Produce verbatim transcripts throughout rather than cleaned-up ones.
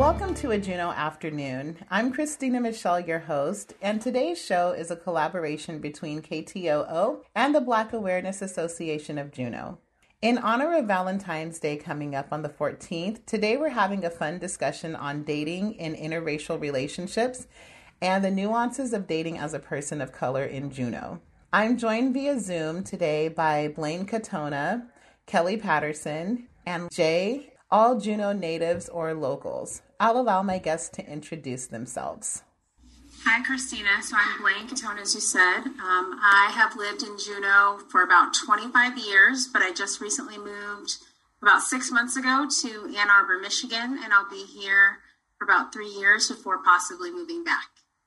Welcome to a Juno Afternoon. I'm Christina Michelle, your host, and today's show is a collaboration between K T O O and the Black Awareness Association of Juneau. In honor of Valentine's Day coming up on the fourteenth, today we're having a fun discussion on dating in interracial relationships and the nuances of dating as a person of color in Juneau. I'm joined via Zoom today by Blaine Katona, Kelly Patterson, and Jay, all Juneau natives or locals. I'll allow my guests to introduce themselves. Hi, Christina. So I'm Blaine Katona, as you said. Um, I have lived in Juneau for about twenty-five years, but I just recently moved about six months ago to Ann Arbor, Michigan, and I'll be here for about three years before possibly moving back.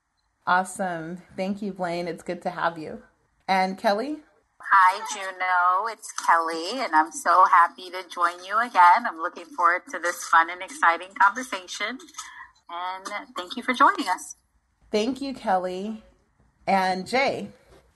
Awesome. Thank you, Blaine. It's good to have you. And Kelly? Hi, Juneau. It's Kelly, and I'm so happy to join you again. I'm looking forward to this fun and exciting conversation, and thank you for joining us. Thank you, Kelly. And Jay?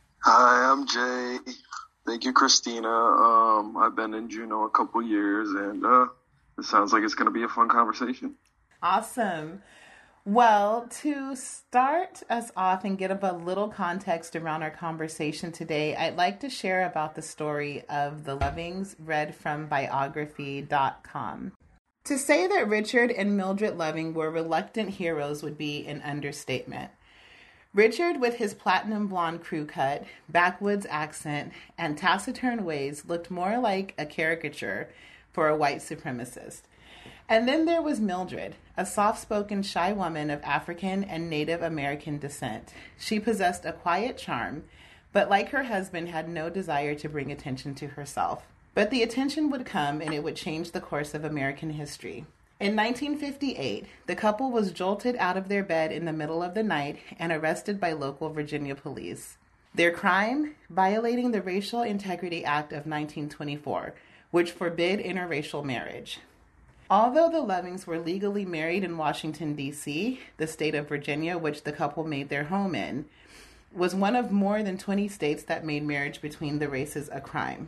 Hi, I'm Jay. Thank you, Christina. Um, I've been in Juneau a couple years, and uh, it sounds like it's going to be a fun conversation. Awesome. Well, to start us off and get a little context around our conversation today, I'd like to share about the story of the Lovings, read from biography dot com. To say that Richard and Mildred Loving were reluctant heroes would be an understatement. Richard, with his platinum blonde crew cut, backwoods accent, and taciturn ways, looked more like a caricature for a white supremacist. And then there was Mildred, a soft-spoken, shy woman of African and Native American descent. She possessed a quiet charm, but like her husband, had no desire to bring attention to herself. But the attention would come, and it would change the course of American history. In nineteen fifty-eight, the couple was jolted out of their bed in the middle of the night and arrested by local Virginia police. Their crime? Violating the Racial Integrity Act of nineteen twenty-four, which forbid interracial marriage. Although the Lovings were legally married in Washington, D C, the state of Virginia, which the couple made their home in, was one of more than twenty states that made marriage between the races a crime.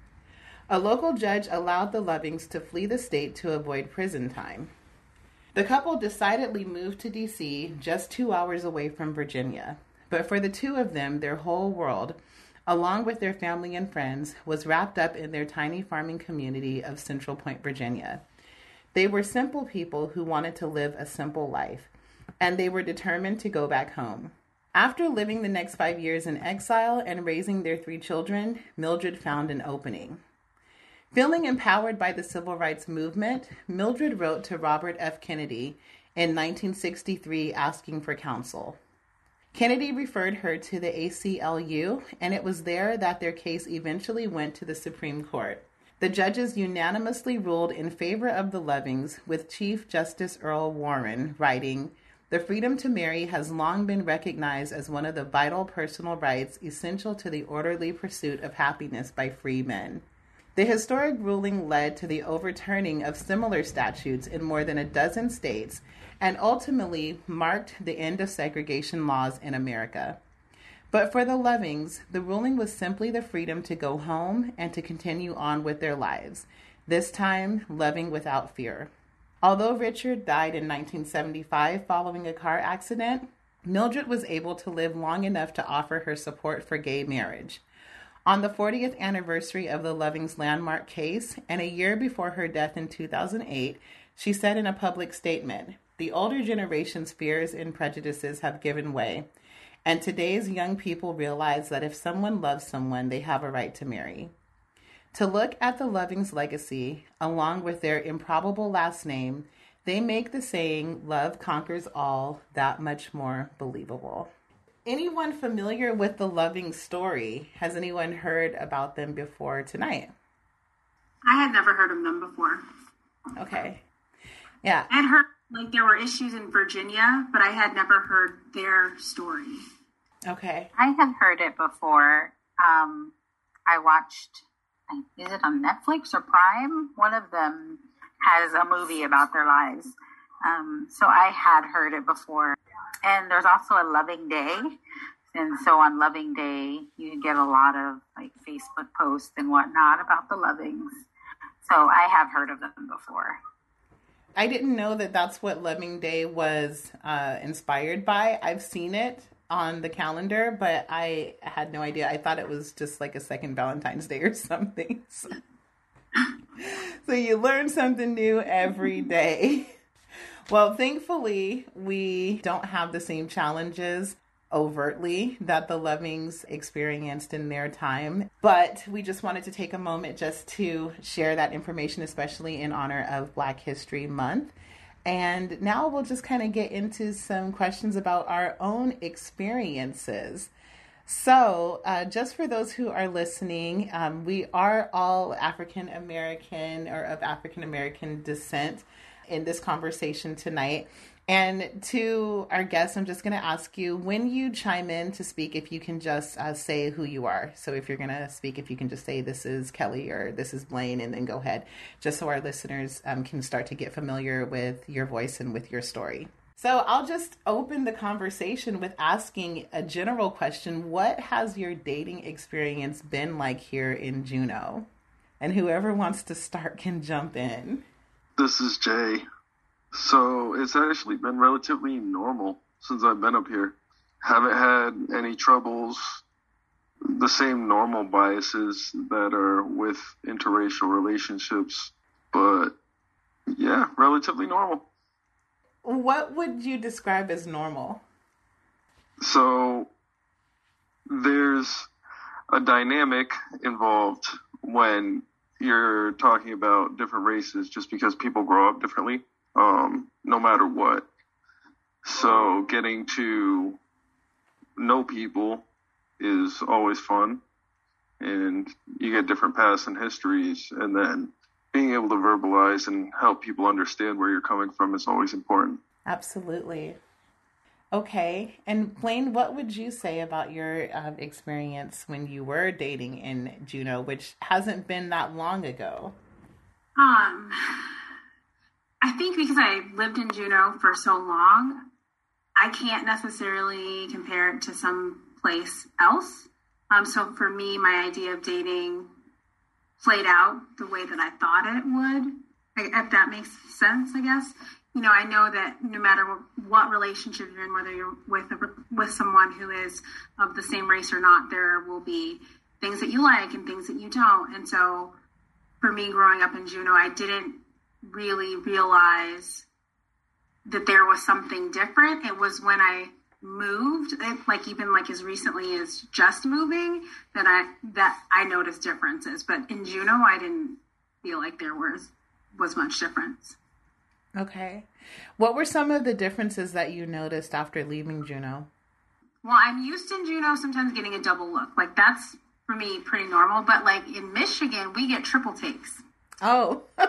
A local judge allowed the Lovings to flee the state to avoid prison time. The couple decidedly moved to D C, just two hours away from Virginia. But for the two of them, their whole world, along with their family and friends, was wrapped up in their tiny farming community of Central Point, Virginia. They were simple people who wanted to live a simple life, and they were determined to go back home. After living the next five years in exile and raising their three children, Mildred found an opening. Feeling empowered by the civil rights movement, Mildred wrote to Robert F. Kennedy in nineteen sixty-three asking for counsel. Kennedy referred her to the A C L U, and it was there that their case eventually went to the Supreme Court. The judges unanimously ruled in favor of the Lovings, with Chief Justice Earl Warren writing, "The freedom to marry has long been recognized as one of the vital personal rights essential to the orderly pursuit of happiness by free men." The historic ruling led to the overturning of similar statutes in more than a dozen states and ultimately marked the end of segregation laws in America. But for the Lovings, the ruling was simply the freedom to go home and to continue on with their lives, this time loving without fear. Although Richard died in nineteen seventy-five following a car accident, Mildred was able to live long enough to offer her support for gay marriage. On the fortieth anniversary of the Lovings landmark case, and a year before her death in two thousand eight, she said in a public statement, "The older generation's fears and prejudices have given way. And today's young people realize that if someone loves someone, they have a right to marry." To look at the Lovings' legacy, along with their improbable last name, they make the saying, "Love conquers all," that much more believable. Anyone familiar with the Lovings story? Has anyone heard about them before tonight? I had never heard of them before. Okay. Yeah. I had heard like there were issues in Virginia, but I had never heard their story. Okay. I have heard it before. Um, I watched, is it on Netflix or Prime? One of them has a movie about their lives. Um, so I had heard it before. And there's also a Loving Day. And so on Loving Day, you get a lot of like Facebook posts and whatnot about the Lovings. So I have heard of them before. I didn't know that that's what Loving Day was uh, inspired by. I've seen it on the calendar, but I had no idea. I thought it was just like a second Valentine's Day or something. So, so you learn something new every day. Well, thankfully, we don't have the same challenges overtly that the Lovings experienced in their time. But we just wanted to take a moment just to share that information, especially in honor of Black History Month. And now we'll just kind of get into some questions about our own experiences. So uh, just for those who are listening, um, we are all African American or of African American descent in this conversation tonight. And to our guests, I'm just going to ask you, when you chime in to speak, if you can just uh, say who you are. So if you're going to speak, if you can just say, this is Kelly or this is Blaine, and then go ahead, just so our listeners um, can start to get familiar with your voice and with your story. So I'll just open the conversation with asking a general question. What has your dating experience been like here in Juneau? And whoever wants to start can jump in. This is Jay. So it's actually been relatively normal since I've been up here. Haven't had any troubles, the same normal biases that are with interracial relationships, but yeah, relatively normal. What would you describe as normal? So there's a dynamic involved when you're talking about different races just because people grow up differently. Um, no matter what. So getting to know people is always fun, and you get different paths and histories, and then being able to verbalize and help people understand where you're coming from is always important. Absolutely. Okay. And Blaine, what would you say about your um, experience when you were dating in Juneau, which hasn't been that long ago? Um... I think because I lived in Juneau for so long, I can't necessarily compare it to some place else. Um, so for me, my idea of dating played out the way that I thought it would, if that makes sense, I guess. You know, I know that no matter what relationship you're in, whether you're with a, with someone who is of the same race or not, there will be things that you like and things that you don't. And so for me, growing up in Juneau, I didn't really realize that there was something different. It was when I moved, it, like even like as recently as just moving, that I that I noticed differences. But in Juneau, I didn't feel like there was was much difference. Okay. What were some of the differences that you noticed after leaving Juneau? Well, I'm used in Juneau sometimes getting a double look. Like that's for me pretty normal. But like in Michigan, we get triple takes. Oh. So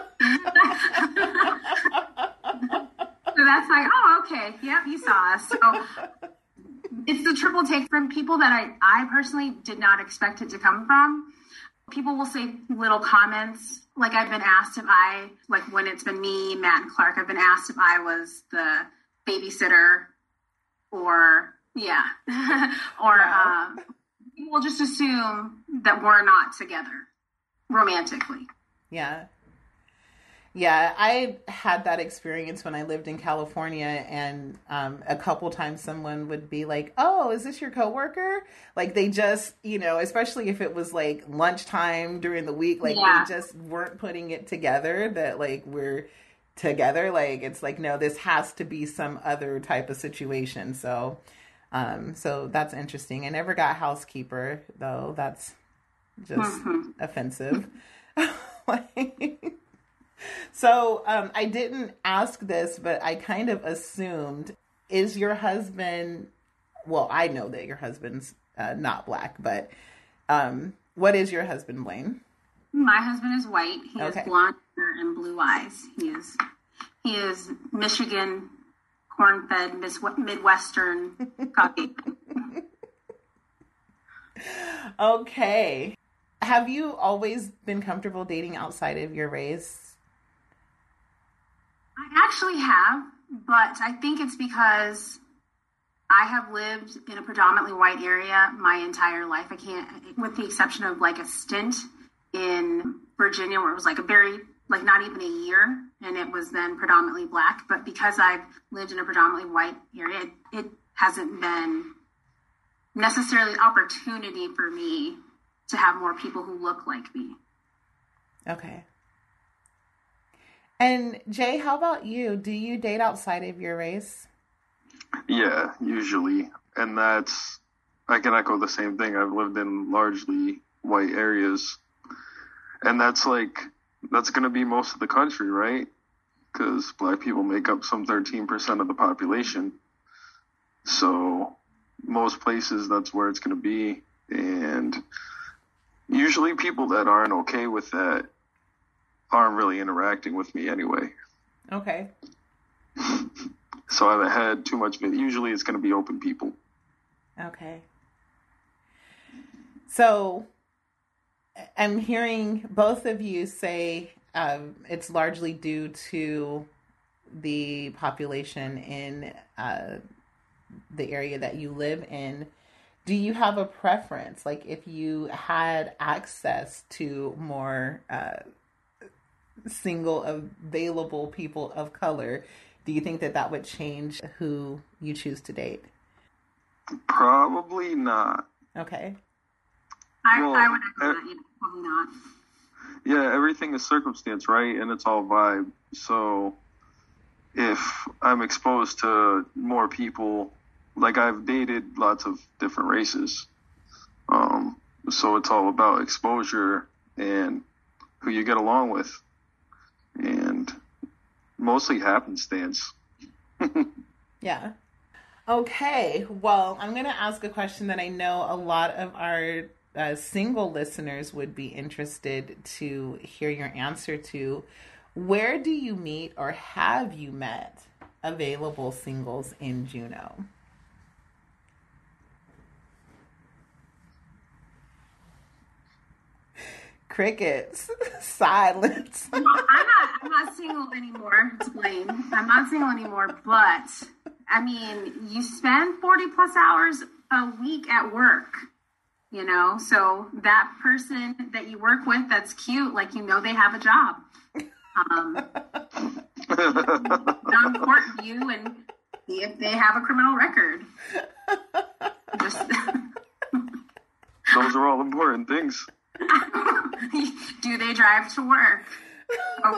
that's like, oh, okay. Yep, you saw us. So it's the triple take from people that I, I personally did not expect it to come from. People will say little comments. Like I've been asked if I, like when it's been me, Matt, and Clark, I've been asked if I was the babysitter or, yeah. or wow. uh, people will just assume that we're not together romantically. Yeah. Yeah, I had that experience when I lived in California, and um, a couple times someone would be like, oh, is this your coworker? Like they just, you know, especially if it was like lunchtime during the week, like yeah. they just weren't putting it together that like we're together. Like it's like, no, this has to be some other type of situation. So, um, so that's interesting. I never got housekeeper though. That's just mm-hmm. offensive. like, So um, I didn't ask this, but I kind of assumed, is your husband, well, I know that your husband's uh, not Black, but um, what is your husband, Blaine? My husband is white. He okay. has blonde hair and blue eyes. He is he is Michigan, corn-fed, Midwestern Caucasian. Okay. Have you always been comfortable dating outside of your race? I actually have, but I think it's because I have lived in a predominantly white area my entire life. I can't, with the exception of like a stint in Virginia where it was like a very, like not even a year. and it was then predominantly Black. But because I've lived in a predominantly white area, it, it hasn't been necessarily an opportunity for me to have more people who look like me. Okay. And Jay, how about you? Do you date outside of your race? Yeah, usually. And that's, I can echo the same thing. I've lived in largely white areas. And that's like, that's going to be most of the country, right? Because Black people make up some thirteen percent of the population. So most places, that's where it's going to be. And usually people that aren't okay with that aren't really interacting with me anyway. Okay. So I haven't had too much of it. Usually it's going to be open people. Okay. So I'm hearing both of you say um, it's largely due to the population in uh, the area that you live in. Do you have a preference? Like if you had access to more uh, single available people of color, do you think that that would change who you choose to date? Probably not. Okay. I, Well, I would agree uh, that, yeah, probably not. Yeah, everything is circumstance, right? And it's all vibe. So if I'm exposed to more people, like I've dated lots of different races. Um, so it's all about exposure and who you get along with. And mostly happenstance. Yeah. Okay. Well, I'm going to ask a question that I know a lot of our uh, single listeners would be interested to hear your answer to. Where do you meet or have you met available singles in Juneau? Crickets. Silence. Well, I'm not. I'm not single anymore. Explain. I'm not single anymore. But I mean, you spend forty plus hours a week at work. You know, so that person that you work with that's cute, like you know, they have a job. Um, on court view and see if they have a criminal record. Just Those are all important things. do they drive to work? Oh.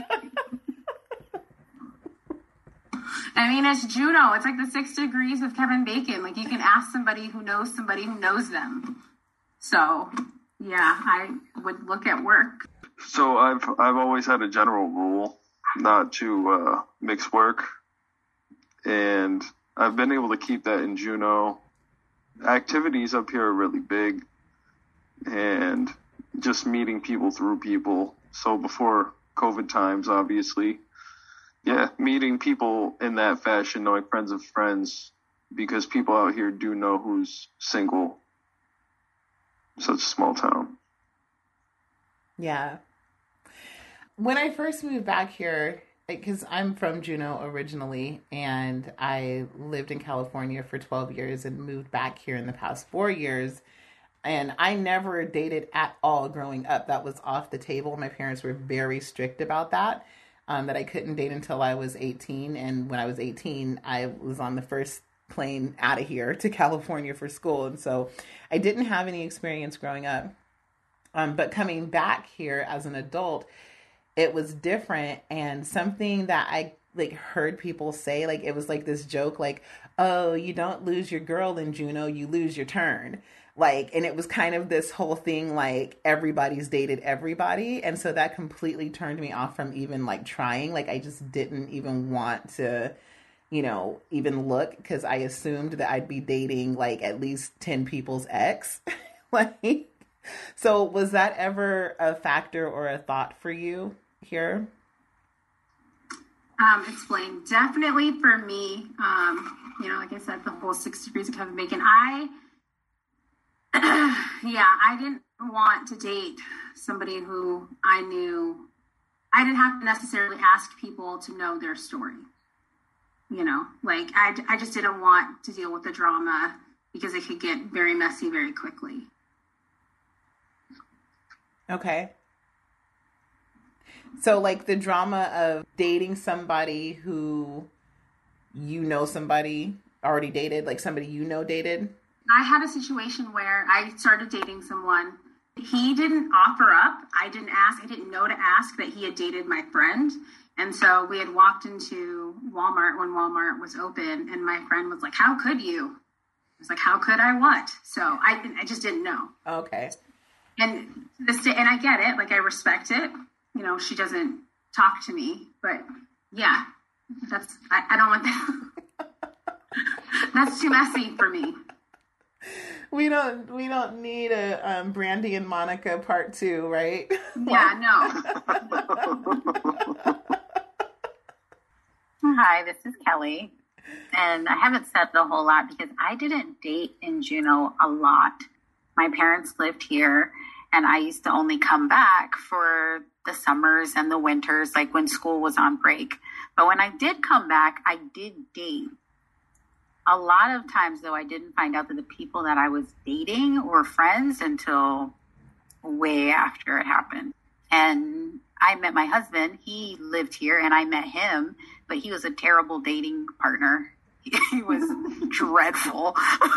I mean, it's Juneau. It's like the six degrees of Kevin Bacon. Like, you can ask somebody who knows somebody who knows them. So, yeah, I would look at work. So I've I've always had a general rule not to uh, mix work, and I've been able to keep that in Juneau. Activities up here are really big, and just meeting people through people. So before COVID times, obviously, yeah, meeting people in that fashion, knowing friends of friends, because people out here do know who's single. Such a small town. Yeah. When I first moved back here, because I'm from Juneau originally, and I lived in California for twelve years and moved back here in the past four years. And I never dated at all growing up. That was off the table. My parents were very strict about that, um, that I couldn't date until I was eighteen. And when I was eighteen, I was on the first plane out of here to California for school. And so I didn't have any experience growing up. Um, but coming back here as an adult, it was different. And something that I like heard people say, like, it was like this joke, like, oh, you don't lose your girl in Juneau, you lose your turn. Like, and it was kind of this whole thing, like everybody's dated everybody. And so that completely turned me off from even like trying. Like, I just didn't even want to, you know, even look, because I assumed that I'd be dating like at least ten people's ex. Like, so was that ever a factor or a thought for you here? Um, explain. Definitely for me, um, you know, like I said, the whole six degrees of Kevin Bacon. I, yeah, I didn't want to date somebody who I knew. I didn't have to necessarily ask people to know their story. You know, like I, I just didn't want to deal with the drama because it could get very messy very quickly. Okay. So like the drama of dating somebody who you know somebody already dated, like somebody you know dated? I had a situation where I started dating someone. He didn't offer up. I didn't ask. I didn't know to ask that he had dated my friend. And so we had walked into Walmart when Walmart was open, and my friend was like, how could you? I was like, how could I what? So I I just didn't know. Okay. And this day, and I get it. Like, I respect it. You know, she doesn't talk to me, but yeah, that's, I, I don't want that. That's too messy for me. We don't, we don't need a um, Brandy and Monica part two, right? Yeah, no. Hi, this is Kelly. And I haven't said a whole lot because I didn't date in Juneau a lot. My parents lived here, and I used to only come back for the summers and the winters, like when school was on break. But when I did come back, I did date. A lot of times, though, I didn't find out that the people that I was dating were friends until way after it happened. And I met my husband. He lived here, and I met him, but he was a terrible dating partner. He was dreadful.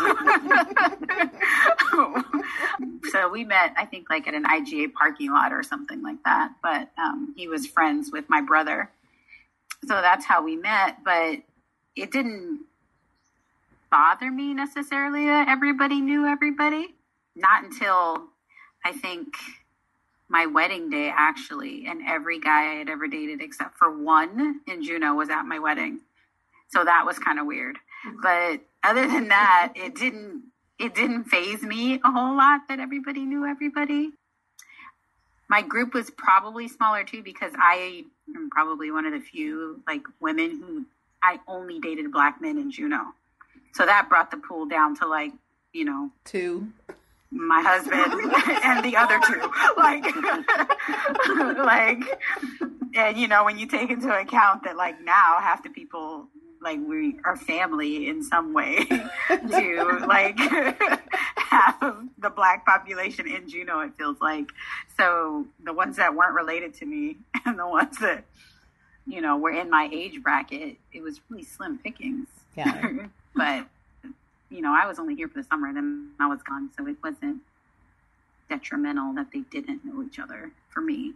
So we met, I think, like at an I G A parking lot or something like that. But um, he was friends with my brother. So that's how we met. But it didn't bother me necessarily that everybody knew everybody. Not until, I think, my wedding day, actually. And every guy I had ever dated except for one in Juneau was at my wedding. So that was kind of weird. But other than that, it didn't it didn't faze me a whole lot that everybody knew everybody. My group was probably smaller too because I am probably one of the few like women who I only dated black men in Juneau. So that brought the pool down to like, you know, two. My husband and the other two. Like like and you know, when you take into account that like now half the people like we are family in some way to like half of the black population in Juneau, it feels like. So the ones that weren't related to me and the ones that, you know, were in my age bracket, it was really slim pickings. Yeah. But, you know, I was only here for the summer and then I was gone. So it wasn't detrimental that they didn't know each other for me.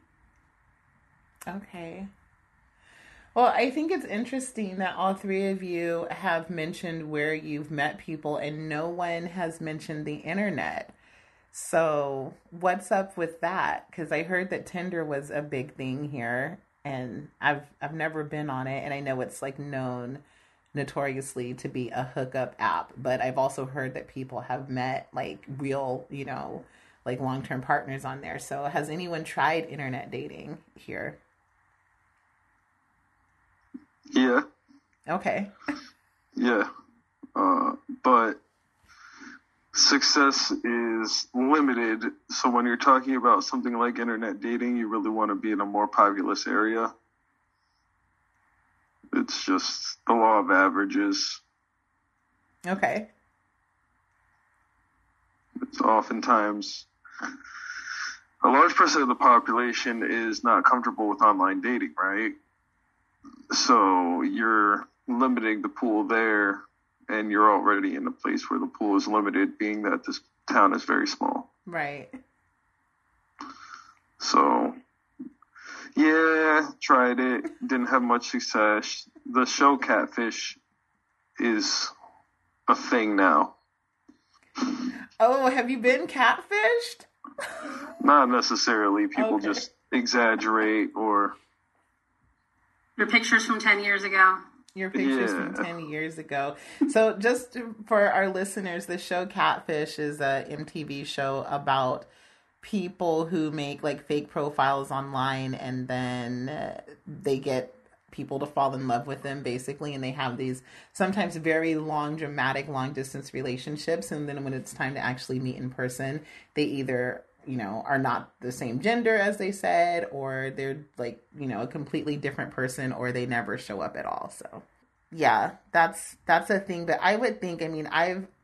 Okay. Well, I think it's interesting that all three of you have mentioned where you've met people and no one has mentioned the internet. So what's up with that? Because I heard that Tinder was a big thing here and I've I've never been on it. And I know it's like known notoriously to be a hookup app. But I've also heard that people have met like real, you know, like long-term partners on there. So has anyone tried internet dating here? Yeah. Okay. Yeah. Uh, but success is limited. So when you're talking about something like internet dating, you really want to be in a more populous area. It's just the law of averages. Okay. It's oftentimes a large percent of the population is not comfortable with online dating, right? So you're limiting the pool there, and you're already in a place where the pool is limited, being that this town is very small. Right. So, yeah, tried it. Didn't have much success. The show Catfish is a thing now. Oh, have you been catfished? Not necessarily. People Okay. just exaggerate or... Your pictures from ten years ago. Your pictures Yeah. from ten years ago. So just for our listeners, the show Catfish is a M T V show about people who make like fake profiles online and then uh, they get people to fall in love with them basically, and they have these sometimes very long, dramatic, long distance relationships, and then when it's time to actually meet in person, they either, you know, are not the same gender as they said, or they're like, you know, a completely different person, or they never show up at all. So yeah, that's that's a thing. But I would think, I mean, I've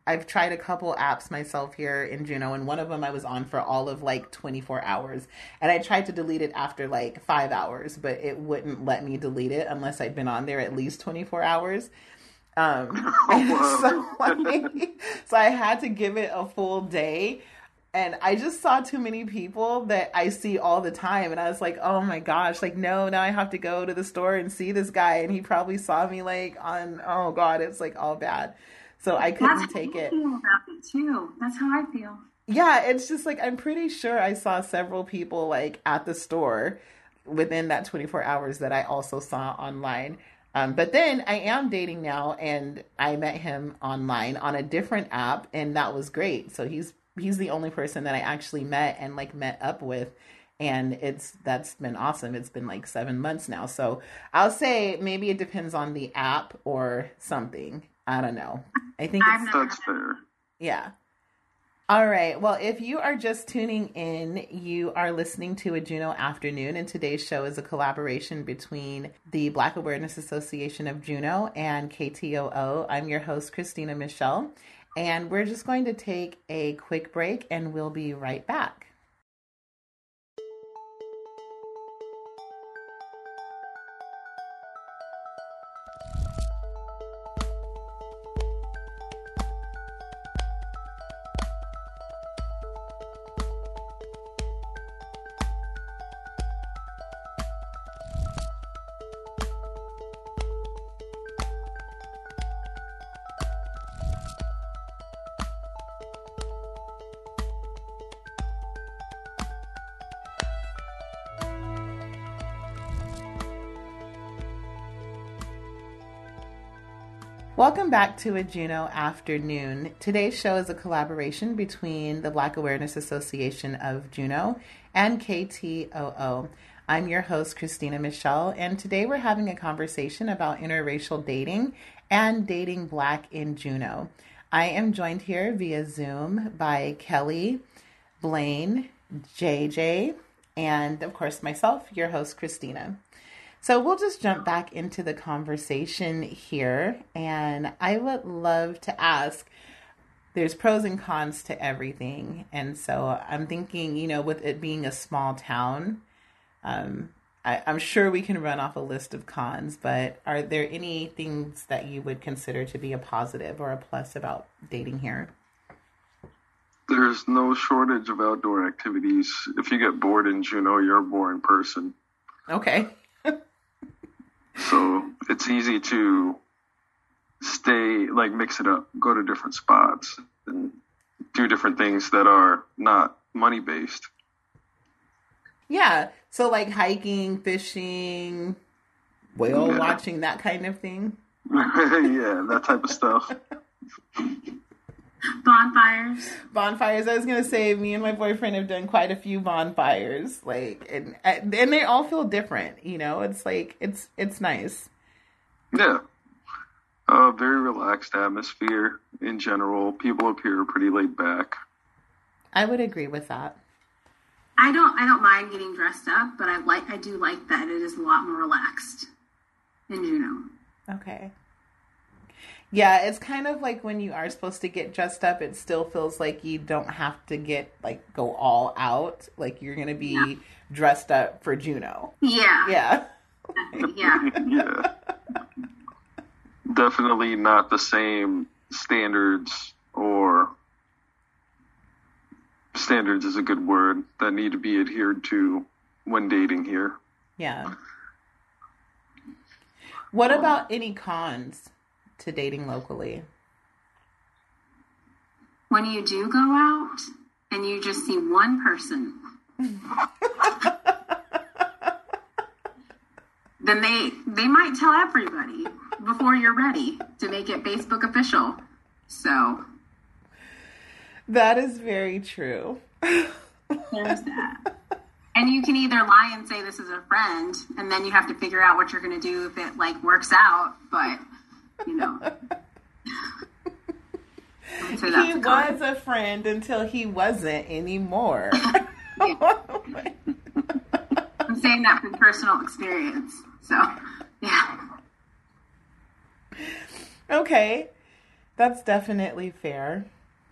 I've tried a couple apps myself here in Juneau, and one of them I was on for all of like twenty-four hours. And I tried to delete it after like five hours, but it wouldn't let me delete it unless I'd been on there at least twenty-four hours. Um, so, like, so I had to give it a full day. And I just saw too many people that I see all the time. And I was like, oh my gosh, like, no, now I have to go to the store and see this guy. And he probably saw me like on, oh God, it's like all bad. So I couldn't That's take how I it. feel about it too. That's how I feel. Yeah, it's just like, I'm pretty sure I saw several people like at the store within that twenty-four hours that I also saw online. Um, but then I am dating now, and I met him online on a different app, and that was great. So he's he's the only person that I actually met and like met up with, and it's that's been awesome. It's been like seven months now. So I'll say maybe it depends on the app or something. I don't know. I think it's, That's fair. yeah. All right. Well, if you are just tuning in, you are listening to A Juneau Afternoon, and today's show is a collaboration between the Black Awareness Association of Juneau and K T O O. I'm your host, Christina Michelle, and we're just going to take a quick break, and we'll be right back. Welcome back to A Juneau Afternoon. Today's show is a collaboration between the Black Awareness Association of Juneau and K T O O. I'm your host, Christina Michelle, and today we're having a conversation about interracial dating and dating Black in Juneau. I am joined here via Zoom by Kelly, Blaine, J J, and of course myself, your host, Christina. So we'll just jump back into the conversation here, and I would love to ask, there's pros and cons to everything, and so I'm thinking, you know, with it being a small town, um, I, I'm sure we can run off a list of cons, but are there any things that you would consider to be a positive or a plus about dating here? There's no shortage of outdoor activities. If you get bored in Juneau, you're a boring person. Okay. So it's easy to stay, like mix it up, go to different spots and do different things that are not money based. Yeah. So like hiking, fishing, whale Yeah. watching, that kind of thing. Yeah, that type of stuff. Bonfires. Bonfires. I was gonna say, me and my boyfriend have done quite a few bonfires, like, and and they all feel different. You know, it's like it's it's nice. Yeah. Uh, very relaxed atmosphere in general. People up here are pretty laid back. I would agree with that. I don't I don't mind getting dressed up, but I like I do like that it is a lot more relaxed in Juneau. Okay. Yeah, it's kind of like when you are supposed to get dressed up, it still feels like you don't have to get, like, go all out. Like, you're going to be Yeah. dressed up for Juneau. Yeah. Yeah. Yeah. Yeah. Definitely not the same standards, or standards is a good word, that need to be adhered to when dating here. Yeah. What about any cons to dating locally? When you do go out and you just see one person, then they they might tell everybody before you're ready to make it Facebook official. So That is very true. there's that. And you can either lie and say this is a friend, and then you have to figure out what you're going to do if it like works out. But you know, I would say that's He a con. was a friend until he wasn't anymore. I'm saying that from personal experience. So yeah. Okay. That's definitely fair.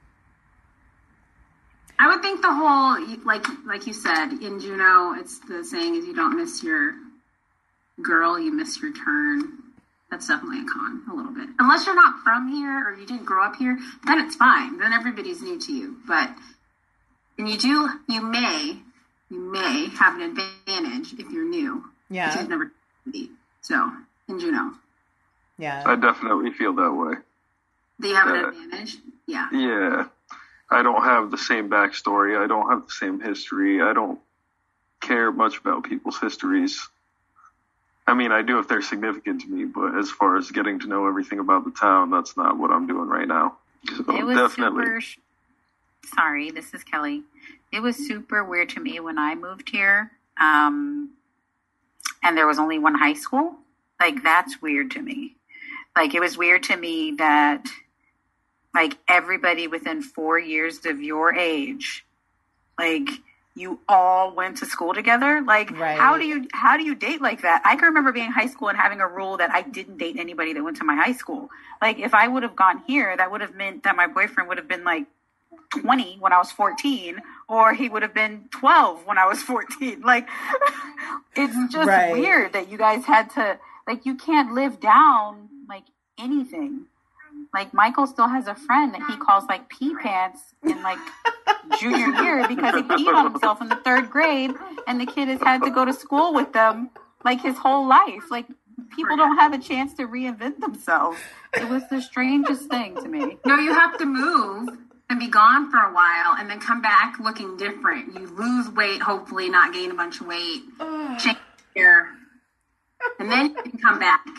I would think the whole, like like you said, in Juneau, it's the saying is you don't miss your girl, you miss your turn. That's definitely a con, a little bit. Unless you're not from here or you didn't grow up here, then it's fine. Then everybody's new to you. But, and you do, you may, you may have an advantage if you're new. Yeah. Because you've never been. So, in Juneau. Yeah. I definitely feel that way. Do you have Uh, an advantage? Yeah. Yeah. I don't have the same backstory. I don't have the same history. I don't care much about people's histories. I mean, I do if they're significant to me, but as far as getting to know everything about the town, that's not what I'm doing right now. So It was definitely. super. sh- Sorry, this is Kelly. It was super weird to me when I moved here, um, and there was only one high school. Like, that's weird to me. Like, it was weird to me that, like, everybody within four years of your age, like, you all went to school together. Like, Right. how do you how do you date like that? I can remember being in high school and having a rule that I didn't date anybody that went to my high school. Like, if I would have gone here, that would have meant that my boyfriend would have been like twenty when I was fourteen, or he would have been twelve when I was fourteen. Like, it's just Right. weird that you guys had to, like, you can't live down like anything. Like, Michael still has a friend that he calls like pee pants in like junior year because he peed on himself in the third grade, and the kid has had to go to school with them like his whole life. Like, people don't have a chance to reinvent themselves. It was the strangest thing to me. No, you have to move and be gone for a while and then come back looking different. You lose weight, hopefully not gain a bunch of weight, change your hair, and then you can come back.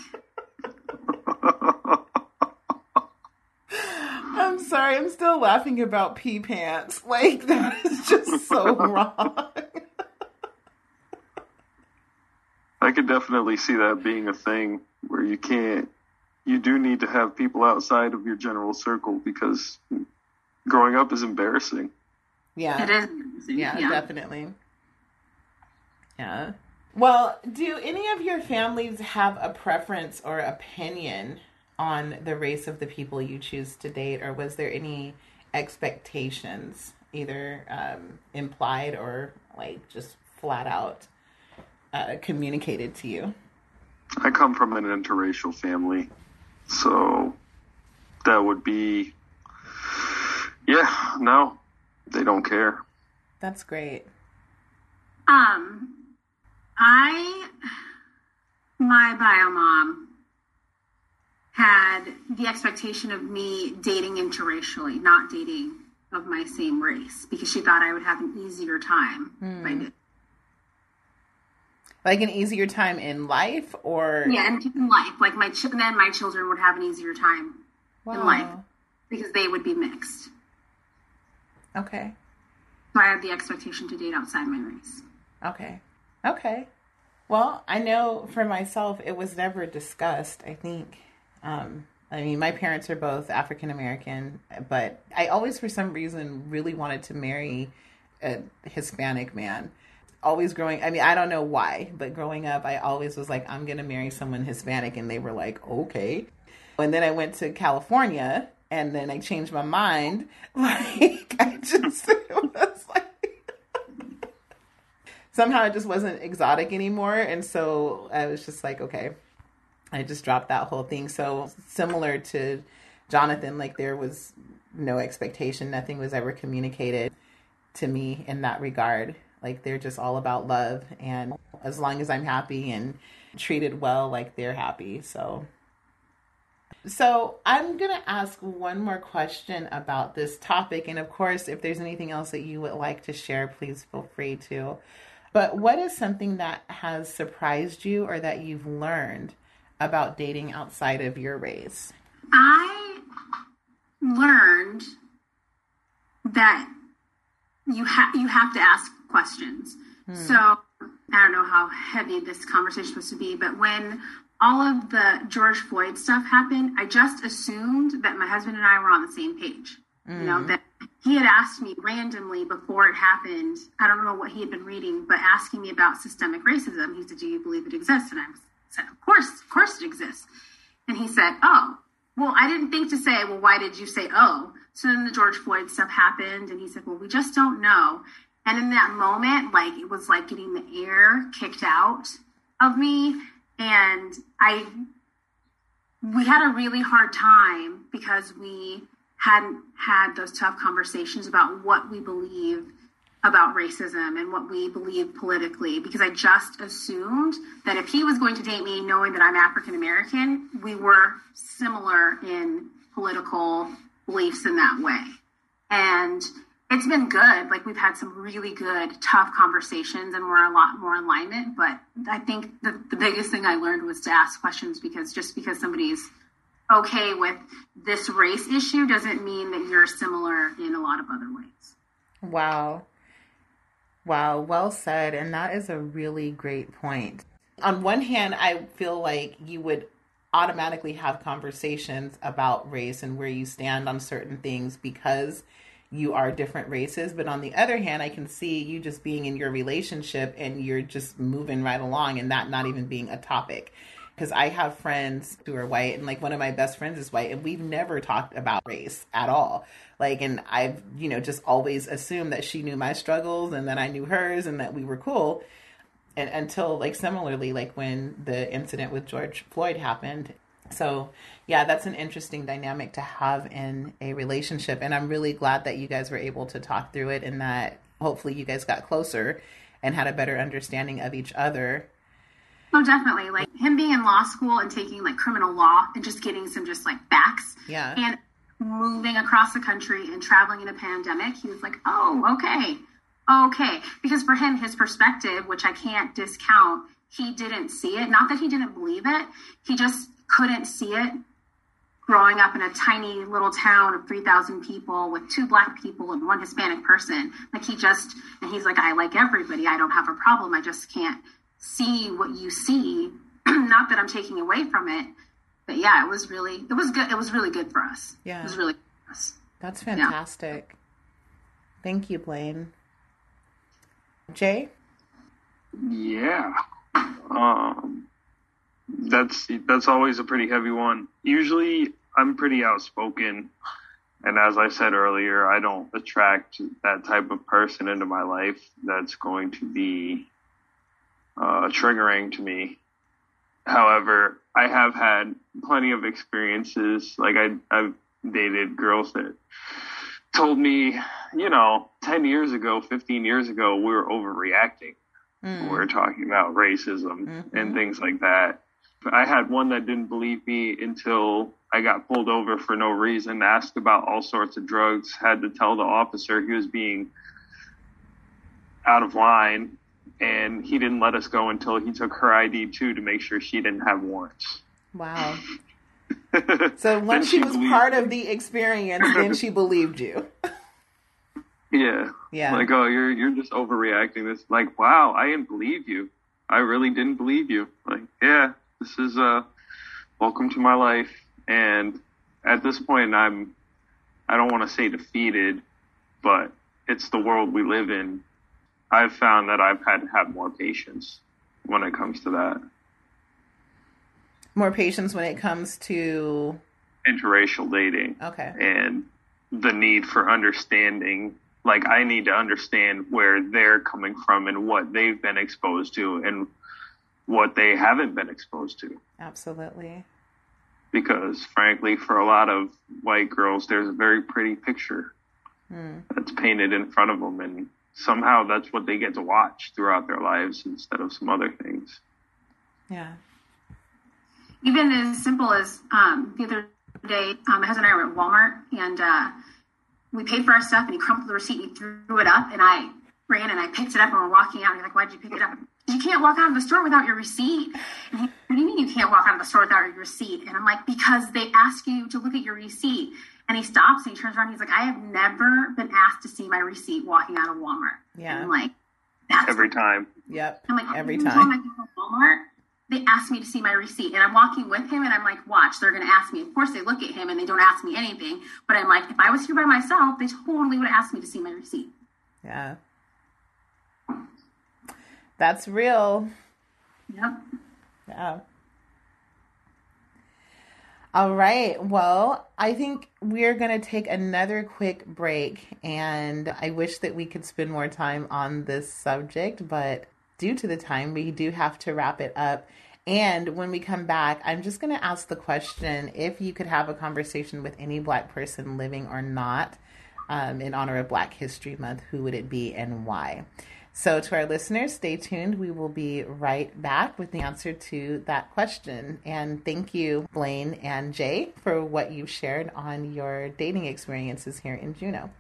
I'm sorry, I'm still laughing about pee pants. Like, that is just so wrong. I could definitely see that being a thing where you can't, you do need to have people outside of your general circle because growing up is embarrassing. Yeah. It is. Yeah, definitely. Yeah. Well, do any of your families have a preference or opinion on the race of the people you choose to date, or was there any expectations, either um, implied or like just flat out uh, communicated to you? I come from an interracial family, so that would be, yeah, no, they don't care. That's great. Um, I, my bio mom had the expectation of me dating interracially, not dating of my same race, because she thought I would have an easier time if I did. Like an easier time in life, or Yeah, and in life, like my ch- then my children would have an easier time Wow. in life because they would be mixed. Okay. So I had the expectation to date outside my race. Okay. Okay. Well, I know for myself, it was never discussed, I think. Um, I mean, my parents are both African American, but I always, for some reason, really wanted to marry a Hispanic man. Always growing, I mean, I don't know why, but growing up, I always was like, I'm going to marry someone Hispanic. And they were like, okay. And then I went to California and then I changed my mind. Like, I just, it was like, somehow it just wasn't exotic anymore. And so I was just like, okay, I just dropped that whole thing. So similar to Jonathan, like there was no expectation. Nothing was ever communicated to me in that regard. Like they're just all about love. And as long as I'm happy and treated well, like they're happy. So, so I'm going to ask one more question about this topic. And of course, if there's anything else that you would like to share, please feel free to. But what is something that has surprised you or that you've learned about dating outside of your race? I learned that you have you have to ask questions. Hmm. So I don't know how heavy this conversation was to be, but when all of the George Floyd stuff happened, I just assumed that my husband and I were on the same page. Mm. You know, that he had asked me randomly before it happened, I don't know what he had been reading, but asking me about systemic racism. He said, do you believe it exists? And I said, of course, of course it exists. And he said, oh, well, I didn't think to say, well, why did you say, oh? So then the George Floyd stuff happened, and he said, well, we just don't know. And in that moment, like, it was like getting the air kicked out of me. And I, we had a really hard time because we hadn't had those tough conversations about what we believe about racism and what we believe politically, because I just assumed that if he was going to date me knowing that I'm African American, we were similar in political beliefs in that way. And it's been good. Like, we've had some really good, tough conversations, and we're a lot more in alignment. But I think the, the biggest thing I learned was to ask questions, because just because somebody's okay with this race issue doesn't mean that you're similar in a lot of other ways. Wow. Wow, well said. And that is a really great point. On one hand, I feel like you would automatically have conversations about race and where you stand on certain things because you are different races. But on the other hand, I can see you just being in your relationship and you're just moving right along and that not even being a topic. Because I have friends who are white, and like one of my best friends is white, and we've never talked about race at all. Like, and I've, you know, just always assumed that she knew my struggles and that I knew hers and that we were cool. And until, like, similarly, like when the incident with George Floyd happened. So yeah, that's an interesting dynamic to have in a relationship. And I'm really glad that you guys were able to talk through it, and that hopefully you guys got closer and had a better understanding of each other. Oh, definitely. Like, him being in law school and taking like criminal law and just getting some just like facts. Yeah. And moving across the country and traveling in a pandemic, he was like, oh, okay. Okay. Because for him, his perspective, which I can't discount, he didn't see it. Not that he didn't believe it. He just couldn't see it growing up in a tiny little town of three thousand people with two black people and one Hispanic person. Like, he just, and he's like, I like everybody. I don't have a problem. I just can't see what you see. Not that I'm taking away from it, but yeah, it was really, it was good. It was really good for us. Yeah. It was really good for us. That's fantastic. Yeah. Thank you, Blaine. Jay? Yeah. Um, that's, that's always a pretty heavy one. Usually I'm pretty outspoken. And as I said earlier, I don't attract that type of person into my life that's going to be Uh, triggering to me. However, I have had plenty of experiences. Like, I, I've dated girls that told me, you know, ten years ago, fifteen years ago, we were overreacting. Mm. We were talking about racism mm-hmm. and things like that. I had one that didn't believe me until I got pulled over for no reason, asked about all sorts of drugs, had to tell the officer he was being out of line. And he didn't let us go until he took her I D too, to make sure she didn't have warrants. Wow. So once she, she was part of the experience, then she believed you. Yeah. Yeah. Like, oh, you're you're just overreacting. This, like, wow, I didn't believe you. I really didn't believe you. Like, yeah, this is uh, welcome to my life. And at this point, I'm, I don't want to say defeated, but it's the world we live in. I've found that I've had to have more patience when it comes to that. More patience when it comes to interracial dating. Okay. And the need for understanding. Like, I need to understand where they're coming from and what they've been exposed to and what they haven't been exposed to. Absolutely. Because, frankly, for a lot of white girls, there's a very pretty picture mm. that's painted in front of them, and somehow that's what they get to watch throughout their lives instead of some other things. Yeah. Even as simple as um, the other day, um, my husband and I were at Walmart, and uh, we paid for our stuff, and he crumpled the receipt and he threw it up, and I ran and I picked it up, and we're walking out, and he's like, why'd you pick it up? You can't walk out of the store without your receipt. And he, what do you mean you can't walk out of the store without your receipt? And I'm like, because they ask you to look at your receipt. And he stops and he turns around and he's like, I have never been asked to see my receipt walking out of Walmart. Yeah. And I'm like, that's every time. Yep. I'm like, every time. time. I go to Walmart, they ask me to see my receipt. And I'm walking with him and I'm like, watch, they're going to ask me. Of course, they look at him and they don't ask me anything. But I'm like, if I was here by myself, they totally would have asked me to see my receipt. Yeah. That's real. Yep. Yeah. All right. Well, I think we're going to take another quick break, and I wish that we could spend more time on this subject, but due to the time, we do have to wrap it up. And when we come back, I'm just going to ask the question, if you could have a conversation with any Black person living or not, um, in honor of Black History Month, who would it be and why? So to our listeners, stay tuned. We will be right back with the answer to that question. And thank you, Blaine and Jay, for what you've shared on your dating experiences here in Juneau.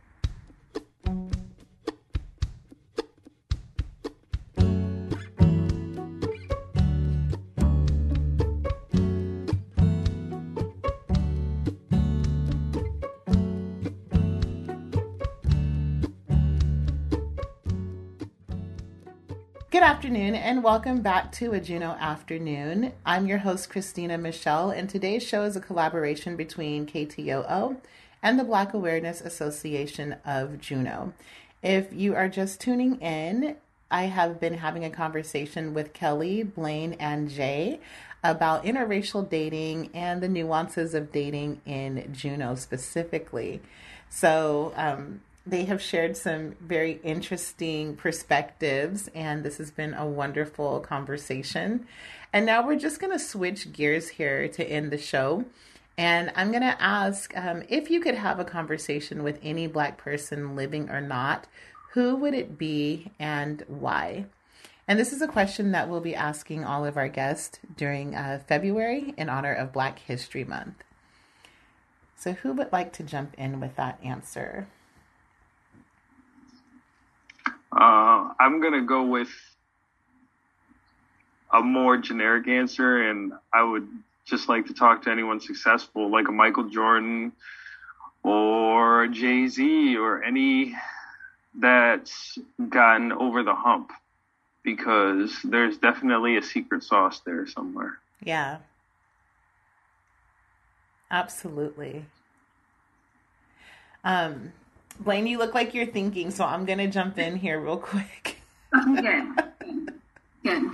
Good afternoon and welcome back to A Juneau Afternoon. I'm your host, Christina Michelle, and today's show is a collaboration between K T O O and the Black Awareness Association of Juneau. If you are just tuning in, I have been having a conversation with Kelly, Blaine, and Jay about interracial dating and the nuances of dating in Juneau specifically. So, um, They have shared some very interesting perspectives, and this has been a wonderful conversation. And now we're just going to switch gears here to end the show. And I'm going to ask, um, if you could have a conversation with any Black person living or not, who would it be and why? And this is a question that we'll be asking all of our guests during uh, February in honor of Black History Month. So who would like to jump in with that answer? Uh, I'm going to go with a more generic answer, and I would just like to talk to anyone successful, like a Michael Jordan or Jay-Z or any that's gotten over the hump, because there's definitely a secret sauce there somewhere. Yeah. Absolutely. Um, Blaine, you look like you're thinking, so I'm going to jump in here real quick. Okay. Good.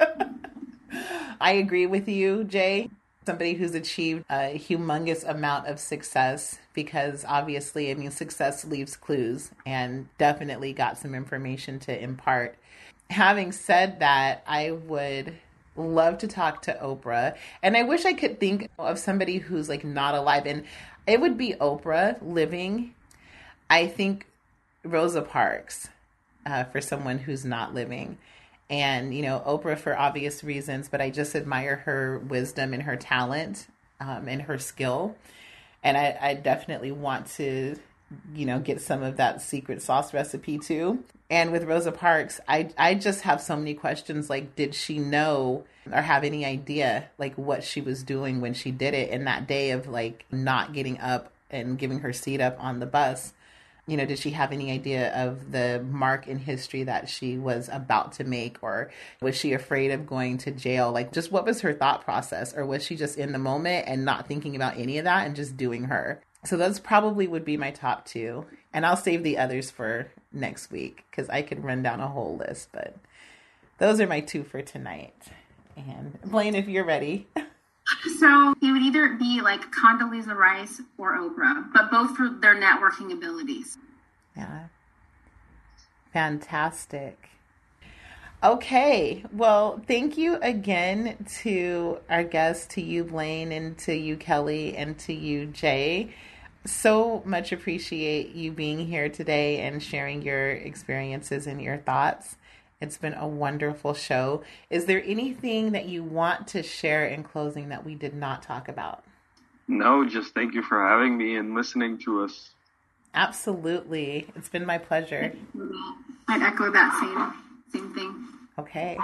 I agree with you, Jay. Somebody who's achieved a humongous amount of success, because obviously, I mean, success leaves clues, and definitely got some information to impart. Having said that, I would love to talk to Oprah, and I wish I could think of somebody who's like not alive, and it would be Oprah living. I think Rosa Parks, uh, for someone who's not living. And, you know, Oprah for obvious reasons, but I just admire her wisdom and her talent um, and her skill. And I, I definitely want to, you know, get some of that secret sauce recipe too. And with Rosa Parks, I, I just have so many questions. Like, did she know or have any idea, like, what she was doing when she did it in that day of, like, not getting up and giving her seat up on the bus? You know, did she have any idea of the mark in history that she was about to make? Or was she afraid of going to jail? Like, just what was her thought process? Or was she just in the moment and not thinking about any of that and just doing her? So those probably would be my top two. And I'll save the others for next week, because I could run down a whole list. But those are my two for tonight. And Blaine, if you're ready. So it would either be like Condoleezza Rice or Oprah, but both for their networking abilities. Yeah. Fantastic. Okay. Well, thank you again to our guests, to you, Blaine, and to you, Kelly, and to you, Jay. So much appreciate you being here today and sharing your experiences and your thoughts. It's been a wonderful show. Is there anything that you want to share in closing that we did not talk about? No, just thank you for having me and listening to us. Absolutely. It's been my pleasure. I'd echo that same same thing. Okay.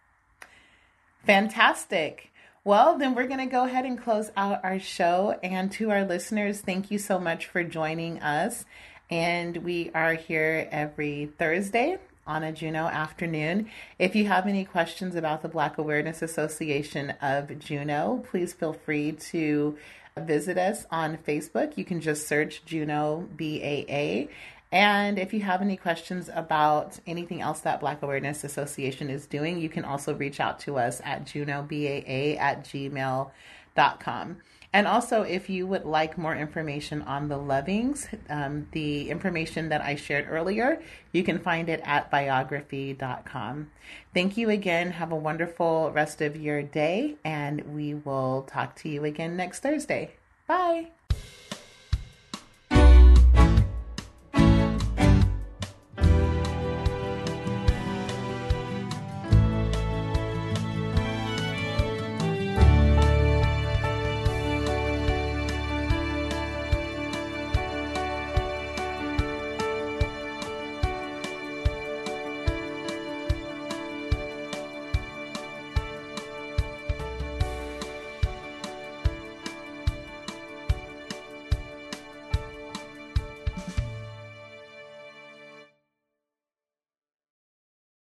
Fantastic. Well, then we're going to go ahead and close out our show. And to our listeners, thank you so much for joining us. And we are here every Thursday on a Juneau afternoon. If you have any questions about the Black Awareness Association of Juneau, please feel free to visit us on Facebook. You can just search Juneau B A A. And if you have any questions about anything else that Black Awareness Association is doing, you can also reach out to us at juneau b a a at gmail dot com. And also, if you would like more information on the Lovings, um, the information that I shared earlier, you can find it at biography dot com. Thank you again. Have a wonderful rest of your day, and we will talk to you again next Thursday. Bye.